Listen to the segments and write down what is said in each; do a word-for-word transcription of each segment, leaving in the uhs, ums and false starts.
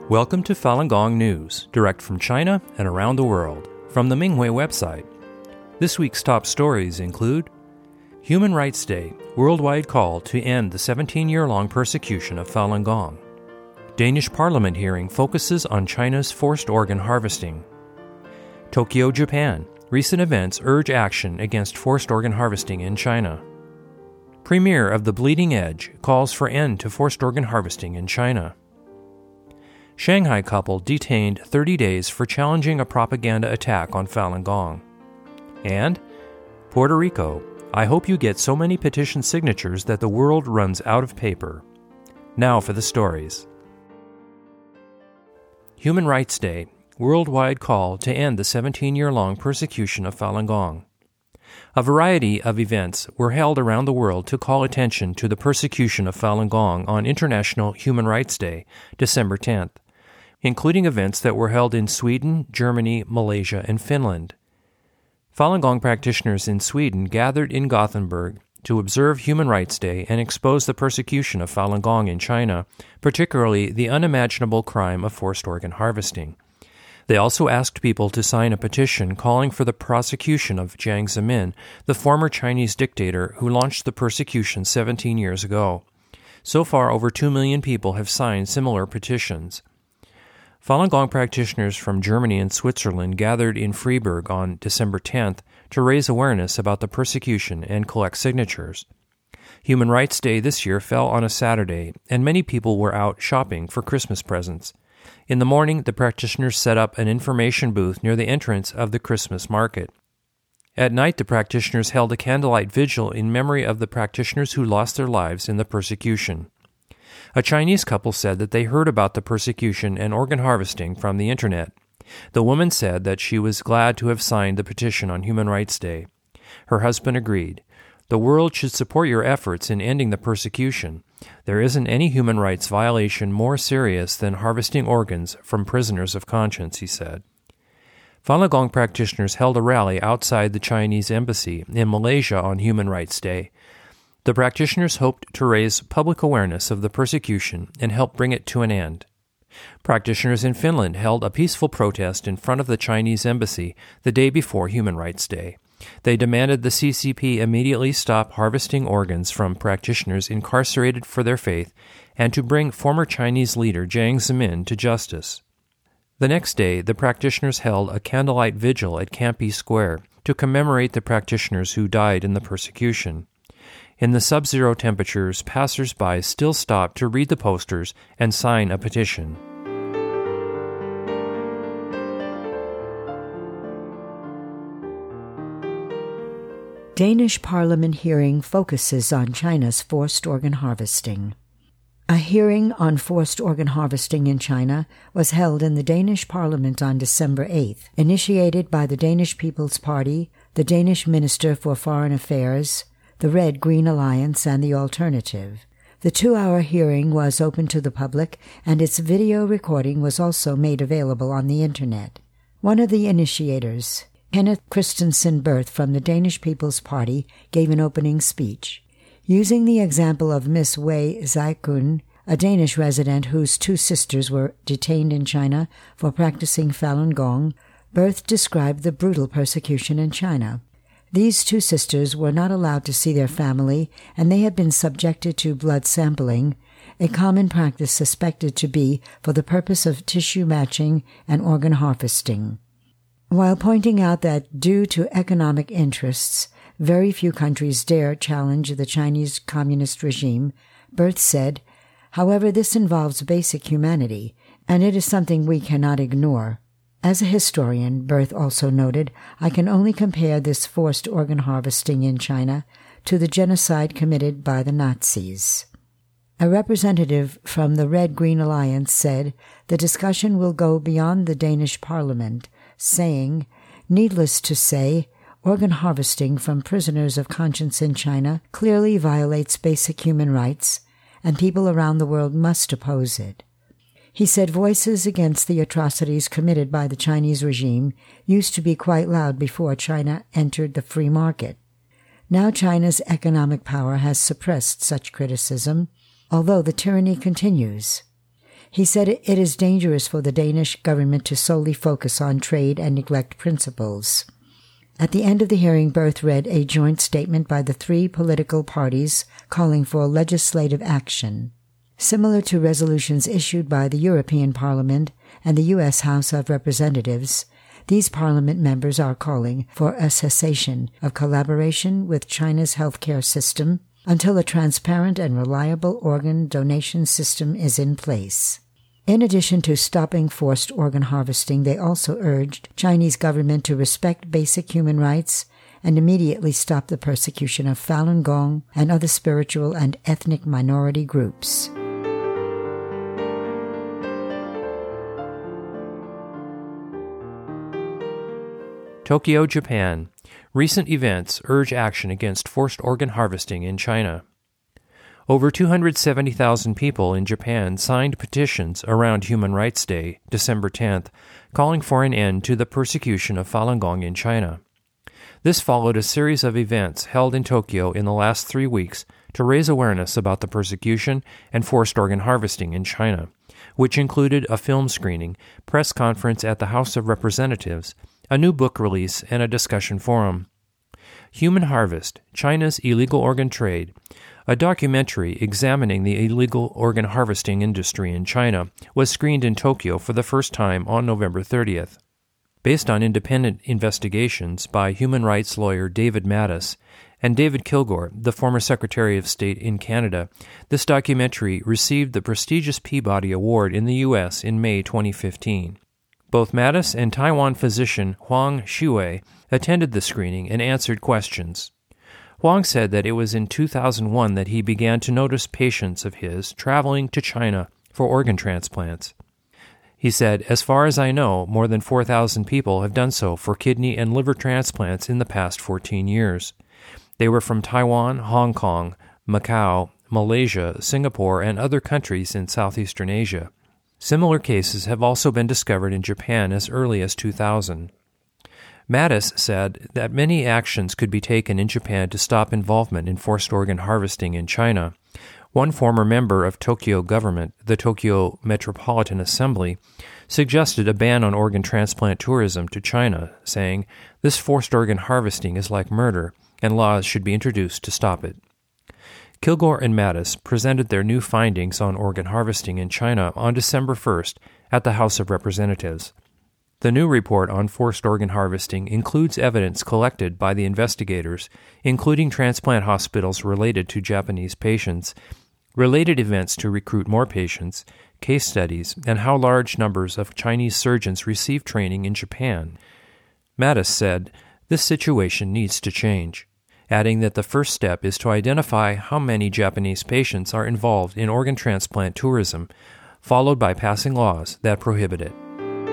Welcome to Falun Gong News, direct from China and around the world, from the Minghui website. This week's top stories include Human Rights Day, worldwide call to end the seventeen-year-long persecution of Falun Gong. Danish Parliament hearing focuses on China's forced organ harvesting. Tokyo, Japan, recent events urge action against forced organ harvesting in China. Premier of the Bleeding Edge calls for end to forced organ harvesting in China. Shanghai couple detained thirty days for challenging a propaganda attack on Falun Gong. And Puerto Rico, I hope you get so many petition signatures that the world runs out of paper. Now for the stories. Human Rights Day, worldwide call to end the seventeen-year-long persecution of Falun Gong. A variety of events were held around the world to call attention to the persecution of Falun Gong on International Human Rights Day, December tenth, including events that were held in Sweden, Germany, Malaysia, and Finland. Falun Gong practitioners in Sweden gathered in Gothenburg to observe Human Rights Day and expose the persecution of Falun Gong in China, particularly the unimaginable crime of forced organ harvesting. They also asked people to sign a petition calling for the prosecution of Jiang Zemin, the former Chinese dictator who launched the persecution seventeen years ago. So far, over two million people have signed similar petitions. Falun Gong practitioners from Germany and Switzerland gathered in Freiburg on December tenth to raise awareness about the persecution and collect signatures. Human Rights Day this year fell on a Saturday, and many people were out shopping for Christmas presents. In the morning, the practitioners set up an information booth near the entrance of the Christmas market. At night, the practitioners held a candlelight vigil in memory of the practitioners who lost their lives in the persecution. A Chinese couple said that they heard about the persecution and organ harvesting from the internet. The woman said that she was glad to have signed the petition on Human Rights Day. Her husband agreed. The world should support your efforts in ending the persecution. There isn't any human rights violation more serious than harvesting organs from prisoners of conscience, he said. Falun Gong practitioners held a rally outside the Chinese embassy in Malaysia on Human Rights Day. The practitioners hoped to raise public awareness of the persecution and help bring it to an end. Practitioners in Finland held a peaceful protest in front of the Chinese embassy the day before Human Rights Day. They demanded the C C P immediately stop harvesting organs from practitioners incarcerated for their faith and to bring former Chinese leader Jiang Zemin to justice. The next day, the practitioners held a candlelight vigil at Campi Square to commemorate the practitioners who died in the persecution. In the sub-zero temperatures, passers-by still stopped to read the posters and sign a petition. Danish Parliament hearing focuses on China's forced organ harvesting. A hearing on forced organ harvesting in China was held in the Danish Parliament on December eighth, initiated by the Danish People's Party, the Danish Minister for Foreign Affairs, the Red Green Alliance, and the Alternative. The two-hour hearing was open to the public, and its video recording was also made available on the Internet. One of the initiators, Kenneth Christensen Berth from the Danish People's Party, gave an opening speech. Using the example of Miss Wei Zaikun, a Danish resident whose two sisters were detained in China for practicing Falun Gong, Berth described the brutal persecution in China. These two sisters were not allowed to see their family, and they had been subjected to blood sampling, a common practice suspected to be for the purpose of tissue matching and organ harvesting. While pointing out that due to economic interests, very few countries dare challenge the Chinese communist regime, Berth said, "However, this involves basic humanity, and it is something we cannot ignore." As a historian, Berth also noted, "I can only compare this forced organ harvesting in China to the genocide committed by the Nazis." A representative from the Red Green Alliance said the discussion will go beyond the Danish Parliament, saying, "Needless to say, organ harvesting from prisoners of conscience in China clearly violates basic human rights, and people around the world must oppose it." He said voices against the atrocities committed by the Chinese regime used to be quite loud before China entered the free market. Now China's economic power has suppressed such criticism, although the tyranny continues. He said it is dangerous for the Danish government to solely focus on trade and neglect principles. At the end of the hearing, Berth read a joint statement by the three political parties calling for legislative action. Similar to resolutions issued by the European Parliament and the U S House of Representatives, these parliament members are calling for a cessation of collaboration with China's healthcare system until a transparent and reliable organ donation system is in place. In addition to stopping forced organ harvesting, they also urged Chinese government to respect basic human rights and immediately stop the persecution of Falun Gong and other spiritual and ethnic minority groups. Tokyo, Japan. Recent events urge action against forced organ harvesting in China. Over two hundred seventy thousand people in Japan signed petitions around Human Rights Day, December tenth, calling for an end to the persecution of Falun Gong in China. This followed a series of events held in Tokyo in the last three weeks to raise awareness about the persecution and forced organ harvesting in China, which included a film screening, press conference at the House of Representatives, a new book release, and a discussion forum. Human Harvest, China's Illegal Organ Trade, a documentary examining the illegal organ harvesting industry in China, was screened in Tokyo for the first time on November thirtieth. Based on independent investigations by human rights lawyer David Mattis and David Kilgour, the former Secretary of State in Canada, this documentary received the prestigious Peabody Award in the U S in May twenty fifteen. Both Mattis and Taiwan physician Huang Shui attended the screening and answered questions. Huang said that it was in two thousand one that he began to notice patients of his traveling to China for organ transplants. He said, "As far as I know, more than four thousand people have done so for kidney and liver transplants in the past fourteen years. They were from Taiwan, Hong Kong, Macau, Malaysia, Singapore, and other countries in Southeastern Asia. Similar cases have also been discovered in Japan as early as two thousand. Mattis said that many actions could be taken in Japan to stop involvement in forced organ harvesting in China. One former member of Tokyo government, the Tokyo Metropolitan Assembly, suggested a ban on organ transplant tourism to China, saying, "This forced organ harvesting is like murder, and laws should be introduced to stop it." Kilgour and Mattis presented their new findings on organ harvesting in China on December first at the House of Representatives. The new report on forced organ harvesting includes evidence collected by the investigators, including transplant hospitals related to Japanese patients, related events to recruit more patients, case studies, and how large numbers of Chinese surgeons receive training in Japan. Mattis said, "This situation needs to change," adding that the first step is to identify how many Japanese patients are involved in organ transplant tourism, followed by passing laws that prohibit it.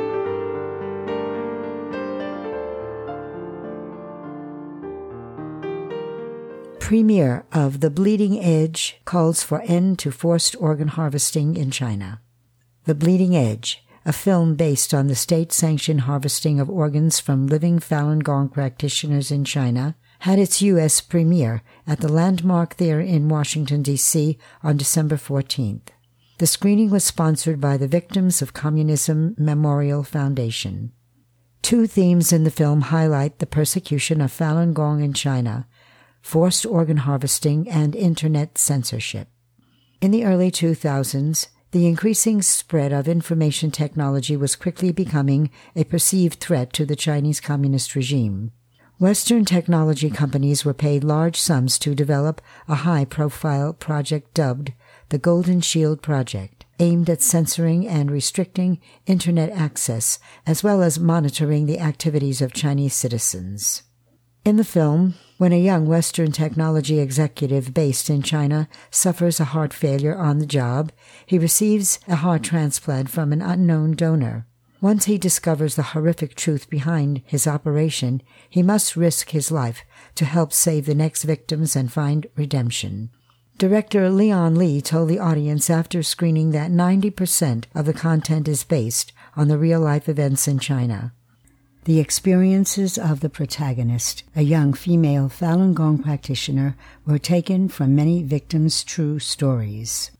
Premiere of The Bleeding Edge calls for end to forced organ harvesting in China. The Bleeding Edge, a film based on the state-sanctioned harvesting of organs from living Falun Gong practitioners in China, had its U S premiere at the Landmark Theater in Washington, D C on December fourteenth. The screening was sponsored by the Victims of Communism Memorial Foundation. Two themes in the film highlight the persecution of Falun Gong in China, forced organ harvesting, and internet censorship. In the early two thousands, the increasing spread of information technology was quickly becoming a perceived threat to the Chinese Communist regime. Western technology companies were paid large sums to develop a high-profile project dubbed the Golden Shield Project, aimed at censoring and restricting Internet access, as well as monitoring the activities of Chinese citizens. In the film, when a young Western technology executive based in China suffers a heart failure on the job, he receives a heart transplant from an unknown donor. Once he discovers the horrific truth behind his operation, he must risk his life to help save the next victims and find redemption. Director Leon Lee told the audience after screening that ninety percent of the content is based on the real-life events in China. The experiences of the protagonist, a young female Falun Gong practitioner, were taken from many victims' true stories.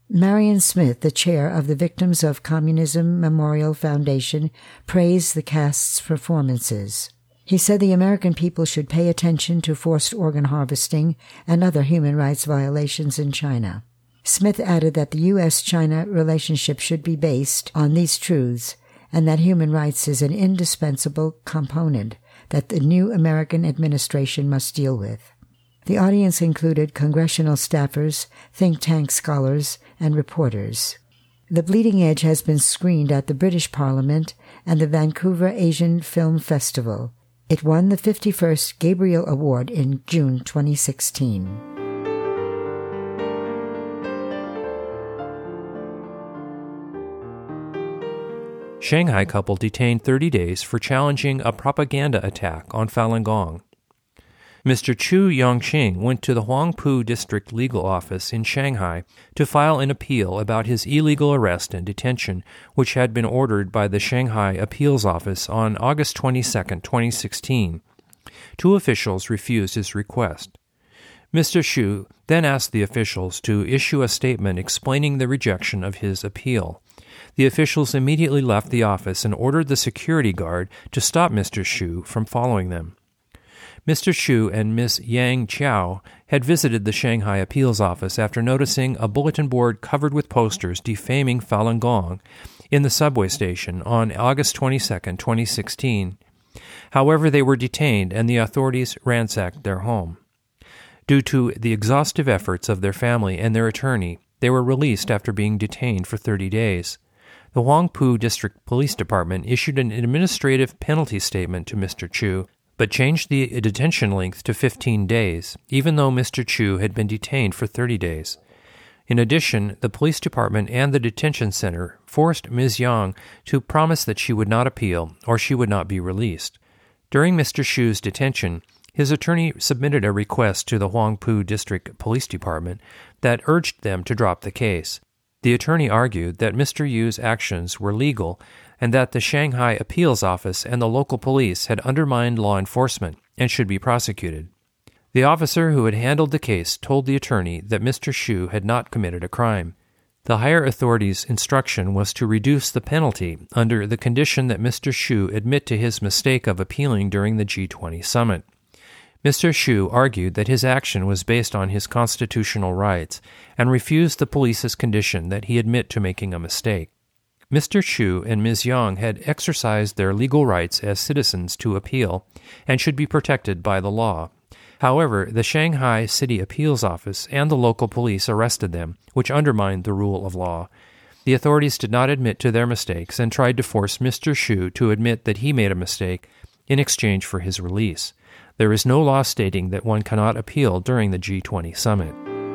Marion Smith, the chair of the Victims of Communism Memorial Foundation, praised the cast's performances. He said the American people should pay attention to forced organ harvesting and other human rights violations in China. Smith added that the U S China relationship should be based on these truths and that human rights is an indispensable component that the new American administration must deal with. The audience included congressional staffers, think tank scholars, and reporters. The Bleeding Edge has been screened at the British Parliament and the Vancouver Asian Film Festival. It won the fifty-first Gabriel Award in June twenty sixteen. Shanghai couple detained thirty days for challenging a propaganda attack on Falun Gong. Mister Chu Yongqing went to the Huangpu District Legal Office in Shanghai to file an appeal about his illegal arrest and detention, which had been ordered by the Shanghai Appeals Office on August twenty-second, twenty sixteen. Two officials refused his request. Mister Xu then asked the officials to issue a statement explaining the rejection of his appeal. The officials immediately left the office and ordered the security guard to stop Mister Xu from following them. Mister Xu and Miss Yang Qiao had visited the Shanghai Appeals Office after noticing a bulletin board covered with posters defaming Falun Gong in the subway station on August twenty-second, twenty sixteen. However, they were detained and the authorities ransacked their home. Due to the exhaustive efforts of their family and their attorney, they were released after being detained for thirty days. The Huangpu District Police Department issued an administrative penalty statement to Mister Chu, but changed the detention length to fifteen days, even though Mister Chu had been detained for thirty days. In addition, the police department and the detention center forced Miz Yang to promise that she would not appeal or she would not be released. During Mister Xu's detention, his attorney submitted a request to the Huangpu District Police Department that urged them to drop the case. The attorney argued that Mister Yu's actions were legal and that the Shanghai Appeals Office and the local police had undermined law enforcement and should be prosecuted. The officer who had handled the case told the attorney that Mister Xu had not committed a crime. The higher authorities' instruction was to reduce the penalty under the condition that Mister Xu admit to his mistake of appealing during the G twenty summit. Mister Xu argued that his action was based on his constitutional rights and refused the police's condition that he admit to making a mistake. Mister Xu and Miz Yang had exercised their legal rights as citizens to appeal and should be protected by the law. However, the Shanghai City Appeals Office and the local police arrested them, which undermined the rule of law. The authorities did not admit to their mistakes and tried to force Mister Xu to admit that he made a mistake in exchange for his release. There is no law stating that one cannot appeal during the G twenty summit.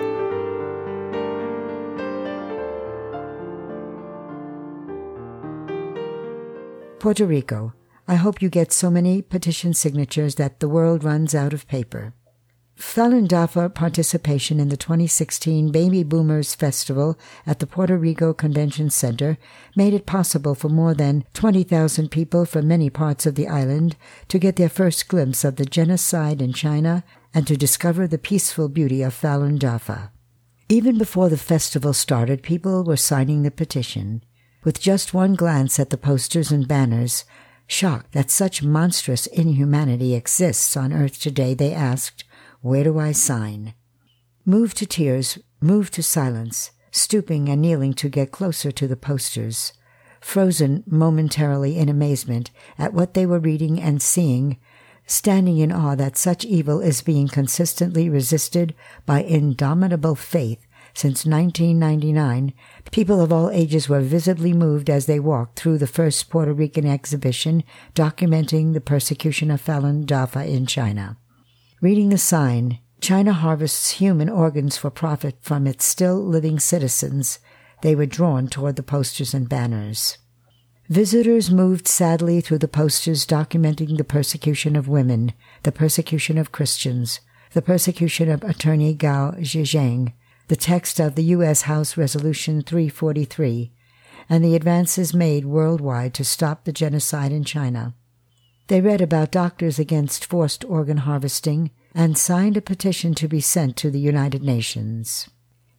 Puerto Rico. I hope you get so many petition signatures that the world runs out of paper. Falun Dafa participation in the twenty sixteen Baby Boomers Festival at the Puerto Rico Convention Center made it possible for more than twenty thousand people from many parts of the island to get their first glimpse of the genocide in China and to discover the peaceful beauty of Falun Dafa. Even before the festival started, people were signing the petition. With just one glance at the posters and banners, shocked that such monstrous inhumanity exists on earth today, they asked, "Where do I sign?" Moved to tears, moved to silence, stooping and kneeling to get closer to the posters, frozen momentarily in amazement at what they were reading and seeing, standing in awe that such evil is being consistently resisted by indomitable faith. Since nineteen ninety-nine, people of all ages were visibly moved as they walked through the first Puerto Rican exhibition documenting the persecution of Falun Dafa in China. Reading the sign, "China harvests human organs for profit from its still living citizens," they were drawn toward the posters and banners. Visitors moved sadly through the posters documenting the persecution of women, the persecution of Christians, the persecution of attorney Gao Zhejiang, the text of the U S House Resolution three forty-three, and the advances made worldwide to stop the genocide in China. They read about doctors against forced organ harvesting and signed a petition to be sent to the United Nations.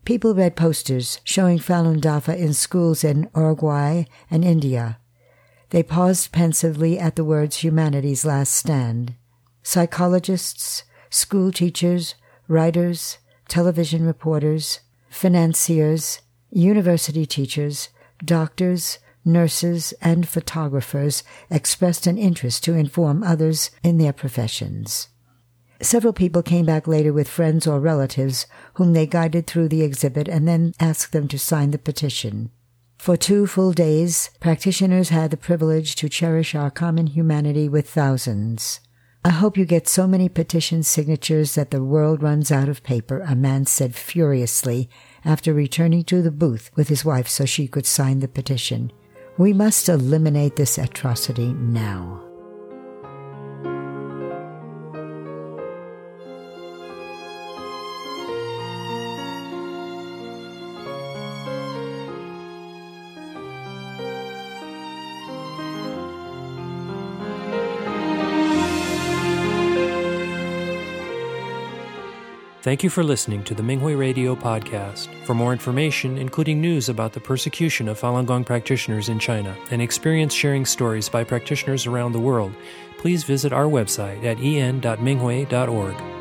People read posters showing Falun Dafa in schools in Uruguay and India. They paused pensively at the words humanity's last stand. Psychologists, school teachers, writers, television reporters, financiers, university teachers, doctors, nurses, and photographers expressed an interest to inform others in their professions. Several people came back later with friends or relatives whom they guided through the exhibit and then asked them to sign the petition. For two full days, practitioners had the privilege to cherish our common humanity with thousands. I hope you get so many petition signatures that the world runs out of paper, a man said furiously after returning to the booth with his wife so she could sign the petition. We must eliminate this atrocity now. Thank you for listening to the Minghui Radio Podcast. For more information, including news about the persecution of Falun Gong practitioners in China and experience-sharing stories by practitioners around the world, please visit our website at en dot minghui dot org.